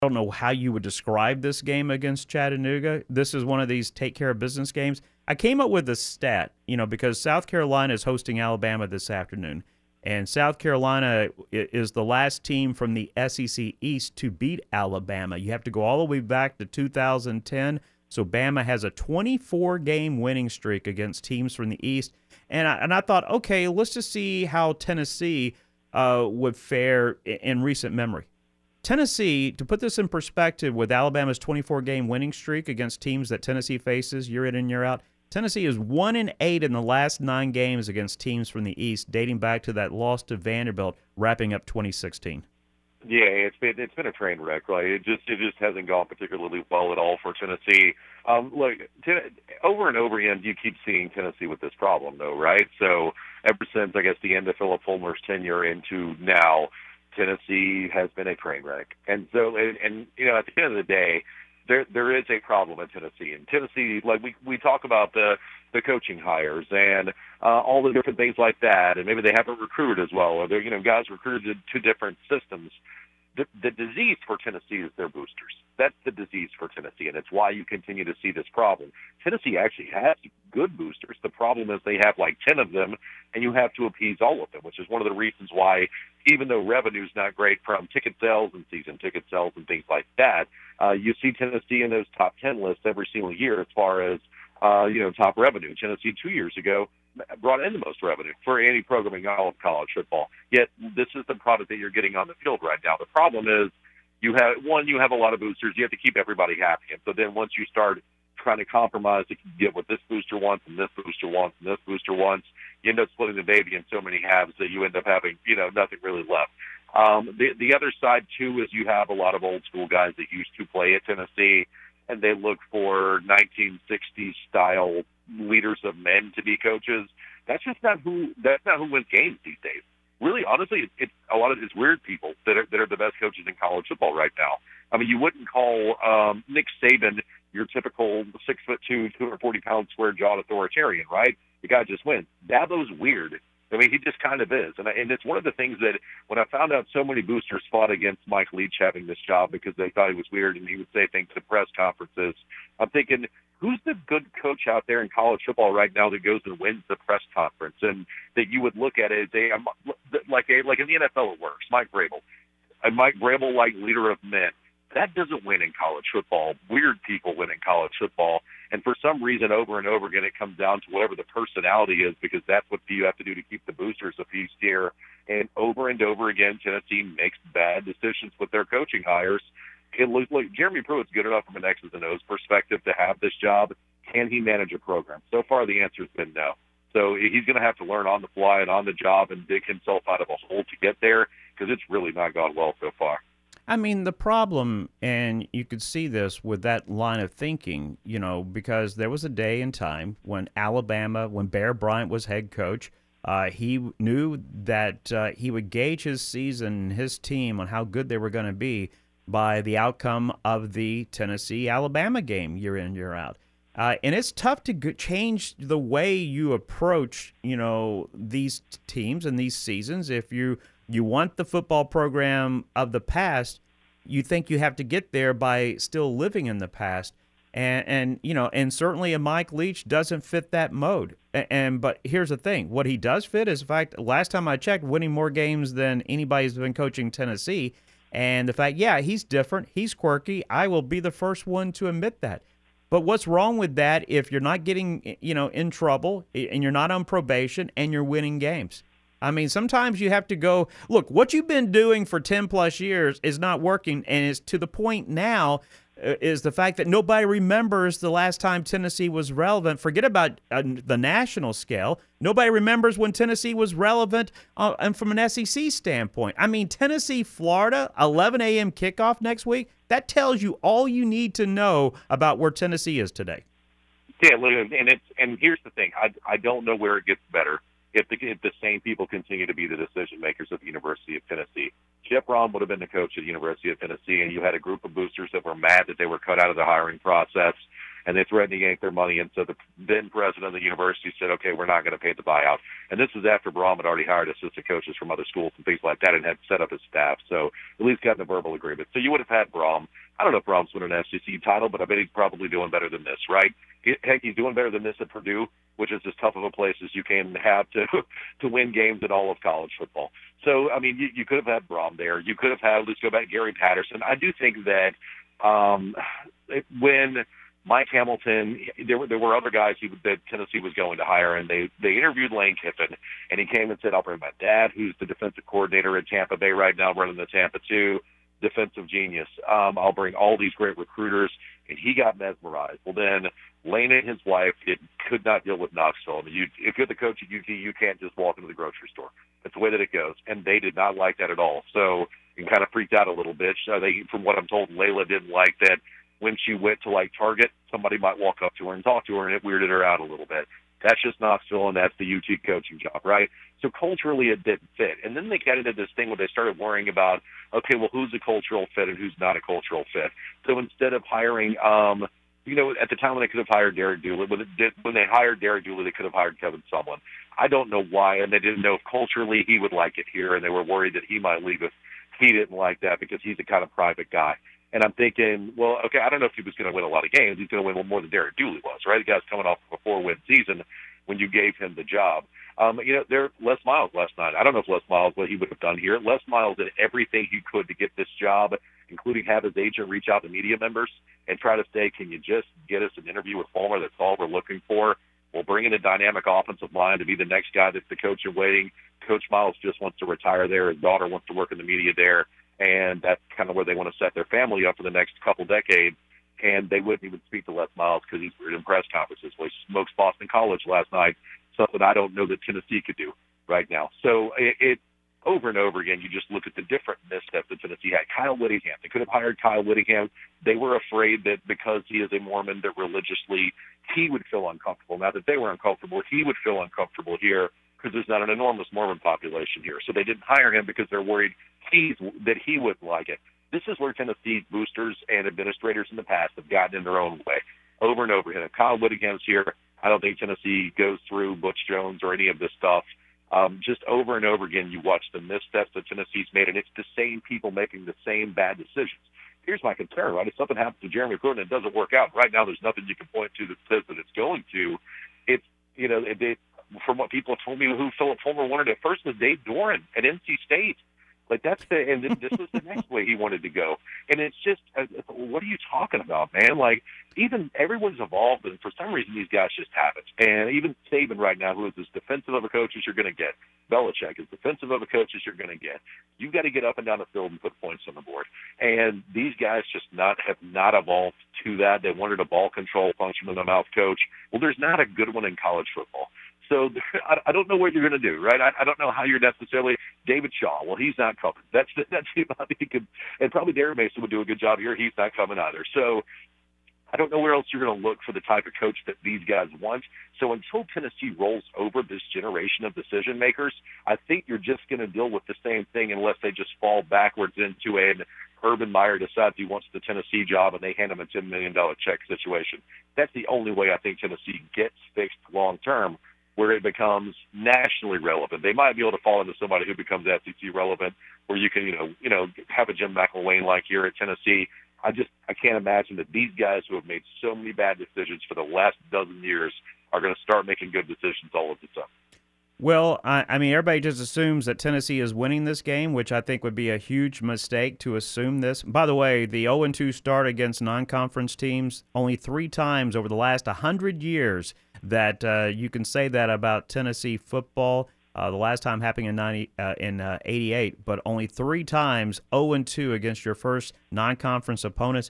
don't know how you would describe this game against Chattanooga. This is one of these take care of business games. I came up with a stat, because South Carolina is hosting Alabama this afternoon, and South Carolina is the last team from the SEC East to beat Alabama. You have to go all the way back to 2010. So Bama has a 24-game winning streak against teams from the East. And I thought, okay, let's just see how Tennessee would fare in recent memory. Tennessee, to put this in perspective with Alabama's 24-game winning streak against teams that Tennessee faces year in and year out, Tennessee is 1-8 in the last 9 games against teams from the East, dating back to that loss to Vanderbilt, wrapping up 2016. Yeah, it's been a train wreck. Right? It just hasn't gone particularly well at all for Tennessee. Look, over and over again, you keep seeing Tennessee with this problem, though, right? So ever since I guess the end of Philip Fulmer's tenure into now, Tennessee has been a train wreck. And so, and at the end of the day, there is a problem in Tennessee. And Tennessee, like we talk about the coaching hires and all the different things like that, and maybe they haven't recruited as well, or they're guys recruited to different systems. The disease for Tennessee is their boosters. That's the disease for Tennessee, and it's why you continue to see this problem. Tennessee actually has good boosters. The problem is they have like 10 of them, and you have to appease all of them, which is one of the reasons why, even though revenue's not great from ticket sales and season ticket sales and things like that, you see Tennessee in those top 10 lists every single year as far as top revenue. Tennessee 2 years ago brought in the most revenue for any program in all of college football. Yet this is the product that you're getting on the field right now. The problem is you have a lot of boosters. You have to keep everybody happy. And so then once you start trying to compromise to get what this booster wants and this booster wants and this booster wants, you end up splitting the baby in so many halves that you end up having, nothing really left. The other side, too, is you have a lot of old school guys that used to play at Tennessee, and they look for 1960s style leaders of men to be coaches. That's not who wins games these days. Really, honestly, it's a lot of it's weird people that are the best coaches in college football right now. I mean, you wouldn't call Nick Saban your typical 6'2", 240-pound square-jawed authoritarian, right? The guy just wins. Dabo's weird. I mean, he just kind of is. And it's one of the things that when I found out so many boosters fought against Mike Leach having this job because they thought he was weird and he would say things at press conferences, I'm thinking, who's the good coach out there in college football right now that goes and wins the press conference and that you would look at it like in the NFL it works, Mike Vrabel. A Mike Vrabel-like leader of men. That doesn't win in college football. Weird people win in college football. And for some reason, over and over again, it comes down to whatever the personality is because that's what you have to do to keep the boosters appeased here. And over again, Tennessee makes bad decisions with their coaching hires. It looks like Jeremy Pruitt's good enough from an X's and O's perspective to have this job. Can he manage a program? So far, the answer has been no. So he's going to have to learn on the fly and on the job and dig himself out of a hole to get there because it's really not gone well so far. I mean, the problem, and you could see this with that line of thinking, because there was a day and time when when Bear Bryant was head coach, he knew that he would gauge his season, his team, on how good they were going to be by the outcome of the Tennessee-Alabama game year in, year out. And it's tough to change the way you approach, these teams and these seasons. If you want the football program of the past, you think you have to get there by still living in the past. And certainly a Mike Leach doesn't fit that mode. But here's the thing. What he does fit is, in fact, last time I checked, winning more games than anybody's been coaching Tennessee. And the fact, he's different. He's quirky. I will be the first one to admit that. But what's wrong with that if you're not getting, in trouble and you're not on probation and you're winning games? I mean, sometimes you have to go, look, what you've been doing for 10-plus years is not working, and it's to the point now is the fact that nobody remembers the last time Tennessee was relevant. Forget about the national scale. Nobody remembers when Tennessee was relevant and from an SEC standpoint. I mean, Tennessee, Florida, 11 a.m. kickoff next week, that tells you all you need to know about where Tennessee is today. Yeah, and here's the thing. I don't know where it gets better. If the same people continue to be the decision makers at the University of Tennessee. Jeff Brom would have been the coach at the University of Tennessee, and you had a group of boosters that were mad that they were cut out of the hiring process. and they threatened to yank their money. And so the then president of the university said, okay, we're not going to pay the buyout. And this was after Brom had already hired assistant coaches from other schools and things like that and had set up his staff. So at least gotten a verbal agreement. So you would have had Brom. I don't know if Brom's winning an SEC title, but I bet he's probably doing better than this, right? Heck, he's doing better than this at Purdue, which is as tough of a place as you can have to win games in all of college football. So, I mean, you could have had Brom there. You could have had, let's go back, Gary Patterson. I do think that when Mike Hamilton, there were other guys that Tennessee was going to hire, and they interviewed Lane Kiffin, and he came and said, I'll bring my dad, who's the defensive coordinator at Tampa Bay right now, running the Tampa 2, defensive genius. I'll bring all these great recruiters, and he got mesmerized. Well, then Lane and his wife could not deal with Knoxville. I mean, if you're the coach at UT, you can't just walk into the grocery store. That's the way that it goes, and they did not like that at all. So he kind of freaked out a little bit. So from what I'm told, Layla didn't like that when she went to, like, Target, somebody might walk up to her and talk to her, and it weirded her out a little bit. That's just Knoxville, and that's the UT coaching job, right? So culturally, it didn't fit. And then they got into this thing where they started worrying about, okay, well, who's a cultural fit and who's not a cultural fit? So instead of hiring, at the time when they could have hired Derek Dooley, when they hired Derek Dooley, they could have hired Kevin Sumlin. I don't know why, and they didn't know if culturally he would like it here, and they were worried that he might leave if he didn't like that because he's a kind of private guy. And I'm thinking, well, okay, I don't know if he was going to win a lot of games. He's going to win more than Derek Dooley was, right? The guy's coming off of a 4-win season when you gave him the job. Les Miles last night. I don't know if Les Miles, what he would have done here. Les Miles did everything he could to get this job, including have his agent reach out to media members and try to say, can you just get us an interview with Fulmer? That's all we're looking for. We'll bring in a dynamic offensive line to be the next guy that's the coach in waiting. Coach Miles just wants to retire there. His daughter wants to work in the media there. And that's kind of where they want to set their family up for the next couple decades. And they wouldn't even speak to Les Miles because he's in press conferences. Well, he smokes Boston College last night, something I don't know that Tennessee could do right now. So it over and over again, you just look at the different missteps that Tennessee had. Kyle Whittingham, they could have hired Kyle Whittingham. They were afraid that because he is a Mormon, that religiously he would feel uncomfortable. Not that they were uncomfortable, he would feel uncomfortable here because there's not an enormous Mormon population here. So they didn't hire him because they're worried that he wouldn't like it. This is where Tennessee boosters and administrators in the past have gotten in their own way over and over again. If Kyle Whittingham's here, I don't think Tennessee goes through Butch Jones or any of this stuff. Just over and over again, you watch the missteps that Tennessee's made, and it's the same people making the same bad decisions. Here's my concern, right? If something happens to Jeremy Pruitt and it doesn't work out, right now there's nothing you can point to that says that it's going to. From what people have told me who Philip Fulmer wanted at first was Dave Doran at NC State. Like and this was the next way he wanted to go. And it's just, what are you talking about, man? Like, even everyone's evolved, and for some reason these guys just haven't. And even Saban right now, who is as defensive of a coach as you're going to get, Belichick is defensive of a coach as you're going to get. You've got to get up and down the field and put points on the board. And these guys just have not evolved to that. They wanted a ball control function in the mouth coach. Well, there's not a good one in college football. So I don't know what you're going to do, right? I don't know how you're necessarily David Shaw. Well, he's not coming. That's he could, and probably Darren Mason would do a good job here. He's not coming either. So I don't know where else you're going to look for the type of coach that these guys want. So until Tennessee rolls over this generation of decision makers, I think you're just going to deal with the same thing unless they just fall backwards into an Urban Meyer decides he wants the Tennessee job and they hand him a $10 million check situation. That's the only way I think Tennessee gets fixed long term, where it becomes nationally relevant. They might be able to fall into somebody who becomes SEC relevant, where you can, have a Jim McElwain like here at Tennessee. I can't imagine that these guys who have made so many bad decisions for the last dozen years are going to start making good decisions all of the time. Well, I mean, everybody just assumes that Tennessee is winning this game, which I think would be a huge mistake to assume this. By the way, the 0-2 start against non-conference teams, only 3 times over the last 100 years that you can say that about Tennessee football. The last time happening in 88, but only 3 times 0-2 against your first non-conference opponents.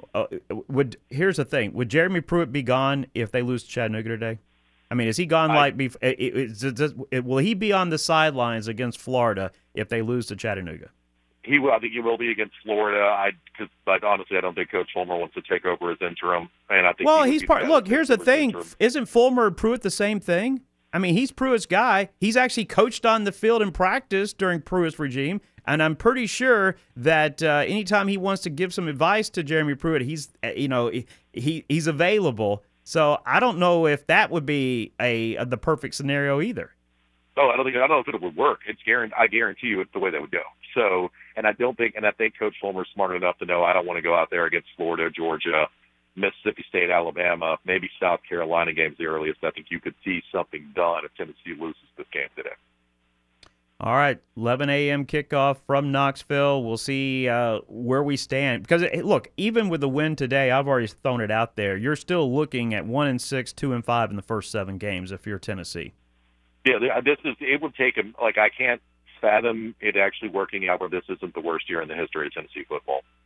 Here's the thing: would Jeremy Pruitt be gone if they lose to Chattanooga today? I mean, is he gone? Will he be on the sidelines against Florida if they lose to Chattanooga? He will. I think he will be against Florida. But honestly, I don't think Coach Fulmer wants to take over as interim. And I think he's part. Look, here's the thing: isn't Fulmer and Pruitt the same thing? I mean, he's Pruitt's guy. He's actually coached on the field in practice during Pruitt's regime. And I'm pretty sure that anytime he wants to give some advice to Jeremy Pruitt, he's he's available. So I don't know if that would be the perfect scenario either. Oh, I don't know if it would work. I guarantee you it's the way that would go. So, and I think Coach Fulmer's smart enough to know I don't want to go out there against Florida, Georgia, Mississippi State, Alabama, maybe South Carolina games the earliest. I think you could see something done if Tennessee loses this game today. All right, 11 a.m. kickoff from Knoxville. We'll see where we stand. Because, look, even with the win today, I've already thrown it out there. You're still looking at 1-6, 2-5 in the first 7 games if you're Tennessee. Yeah, it would take him. I can't fathom it actually working out where this isn't the worst year in the history of Tennessee football.